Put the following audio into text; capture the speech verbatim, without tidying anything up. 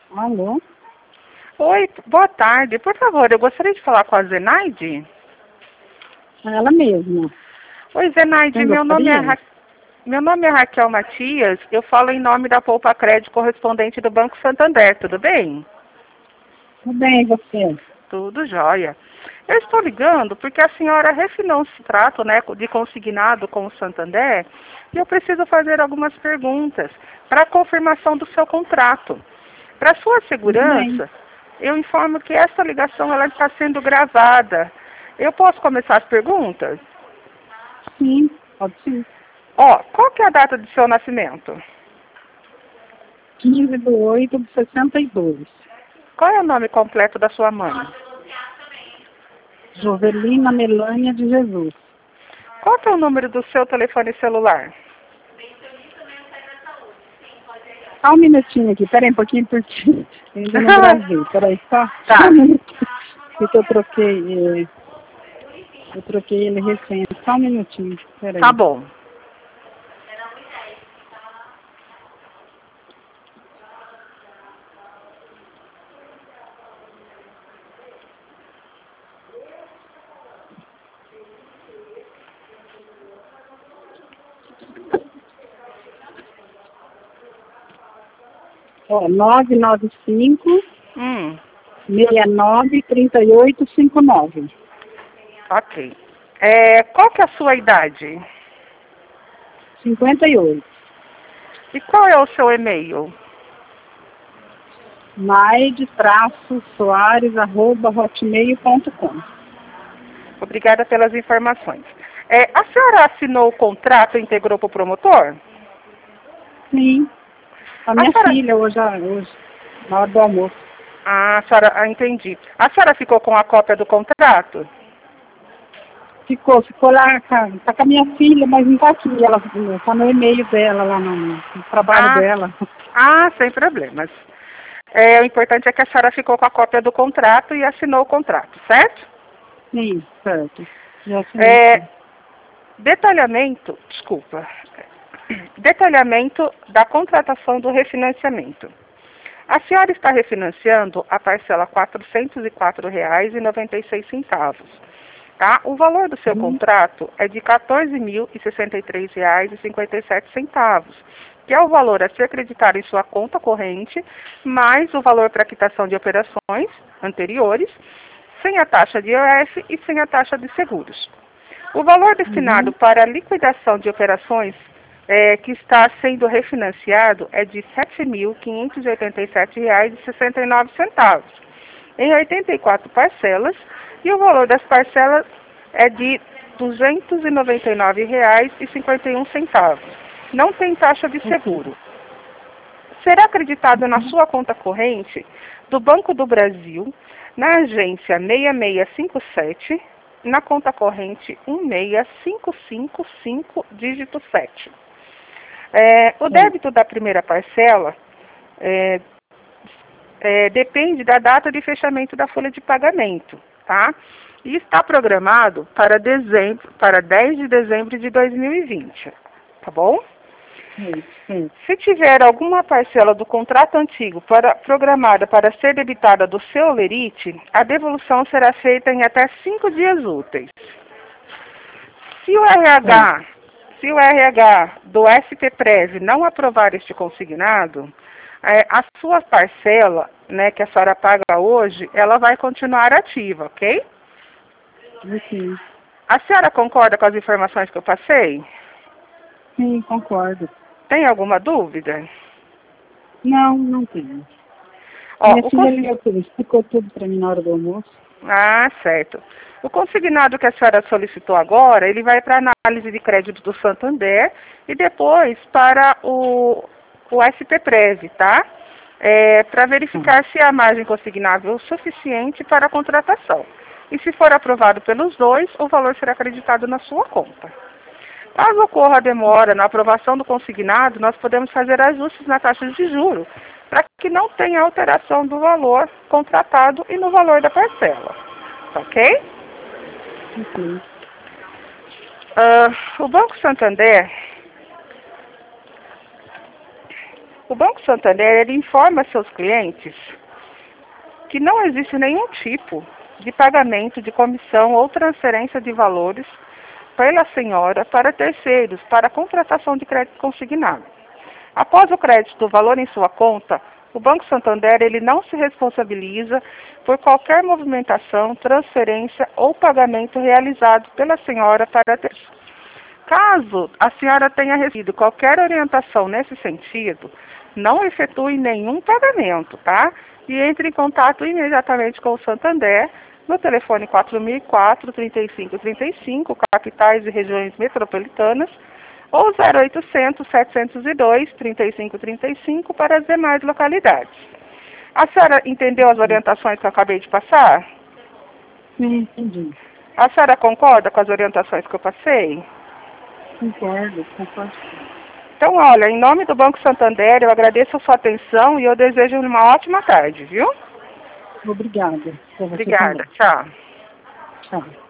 Alô? Oi, boa tarde. Por favor, eu gostaria de falar com a Zenaide. Ela mesma. Oi, Zenaide, Quem meu nome, é gostaria? Ra... meu nome é Raquel Matias. Eu falo em nome da Poupa Crédito correspondente do Banco Santander, tudo bem? Tudo bem, e você? Tudo jóia. Eu estou ligando porque a senhora refinanciou um contrato, né, de consignado com o Santander e eu preciso fazer algumas perguntas para a confirmação do seu contrato. Para sua Tudo bem. segurança, eu informo que essa ligação ela está sendo gravada. Eu posso começar as perguntas? Sim, pode sim. Ó, qual que é a data do seu nascimento? quinze de oito de sessenta e dois. Qual é o nome completo da sua mãe? Jovelina Melânia de Jesus. Qual que é o número do seu telefone celular? Só um minutinho aqui, peraí um pouquinho, porque ainda não gravei. Peraí, só, Tá. só um minutinho. Porque eu troquei, eh, eu troquei ele recente. Só um minutinho, peraí. Tá bom. Ó, nove nove cinco, Hum, seis nove, três oito cinco nove. ok. É, qual que é a sua idade? cinquenta e oito. E qual é o seu e-mail? maide traço soares arroba hotmail ponto com. Obrigada pelas informações. É, a senhora assinou o contrato e integrou para o promotor? Sim, a A minha senhora... filha hoje, hoje, na hora do almoço. Ah, a senhora, ah, entendi. A senhora ficou com a cópia do contrato? Ficou, ficou lá, tá, tá com a minha filha, mas não tá aqui, ela tá no e-mail dela, lá no, no trabalho Ah, dela. ah, sem problemas. É, o importante é que a senhora ficou com a cópia do contrato e assinou o contrato, certo? Sim, certo. Já assinei É, sim. detalhamento, desculpa, detalhamento da contratação do refinanciamento. A senhora está refinanciando a parcela quatrocentos e quatro reais e noventa e seis centavos. Tá? O valor do seu Hum, contrato é de quatorze mil e sessenta e três reais e cinquenta e sete centavos, que é o valor a ser acreditado em sua conta corrente, mais o valor para quitação de operações anteriores, sem a taxa de I O F e sem a taxa de seguros. O valor destinado Uhum. para a liquidação de operações é, que está sendo refinanciado é de sete mil quinhentos e oitenta e sete reais e sessenta e nove centavos, em oitenta e quatro parcelas, e o valor das parcelas é de duzentos e noventa e nove reais e cinquenta e um centavos. Não tem taxa de Ok. seguro. Será acreditado na sua conta corrente do Banco do Brasil, na agência seis seis cinco sete, na conta corrente um seis cinco cinco cinco, dígito sete. É, o Sim. débito da primeira parcela é, é, depende da data de fechamento da folha de pagamento, tá? E está programado para dezembro, para dez de dezembro de dois mil e vinte, tá bom? Sim, sim. Se tiver alguma parcela do contrato antigo para, programada para ser debitada do seu lerite, a devolução será feita em até cinco dias úteis. Se o Sim. R H, se o R H do S T Prev não aprovar este consignado, é, a sua parcela, né, que a senhora paga hoje, ela vai continuar ativa, ok? Ok. A senhora concorda com as informações que eu passei? Sim, concordo. Tem alguma dúvida? Não, não tenho. Ó, Minha o filha cons... ligou tudo, explicou tudo para mim na hora do almoço. Ah, certo. O consignado que a senhora solicitou agora, ele vai para a análise de crédito do Santander e depois para o, o S P Prev, tá? É, para Tá. verificar se a margem consignável é o suficiente para a contratação. E se for aprovado pelos dois, o valor será acreditado na sua conta. Caso ocorra a demora na aprovação do consignado, nós podemos fazer ajustes na taxa de juros, para que não tenha alteração do valor contratado e no valor da parcela. Ok? Ok. Uh, o Banco Santander, O Banco Santander, ele informa seus clientes que não existe nenhum tipo de pagamento de comissão ou transferência de valores pela senhora para terceiros para a contratação de crédito consignado. Após o crédito do valor em sua conta, o Banco Santander ele não se responsabiliza por qualquer movimentação, transferência ou pagamento realizado pela senhora para terceiros. Caso a senhora tenha recebido qualquer orientação nesse sentido, não efetue nenhum pagamento, tá? E entre em contato imediatamente com o Santander no telefone quatro mil e quatro, trinta e cinco trinta e cinco, capitais e regiões metropolitanas, ou zero oitocentos, setecentos e dois, trinta e cinco trinta e cinco para as demais localidades. A senhora entendeu as orientações que eu acabei de passar? Sim, entendi. A senhora concorda com as orientações que eu passei? Concordo, concordo. Então, olha, em nome do Banco Santander, eu agradeço a sua atenção e eu desejo uma ótima tarde, viu? Obrigada. Obrigada, tchau. Tchau.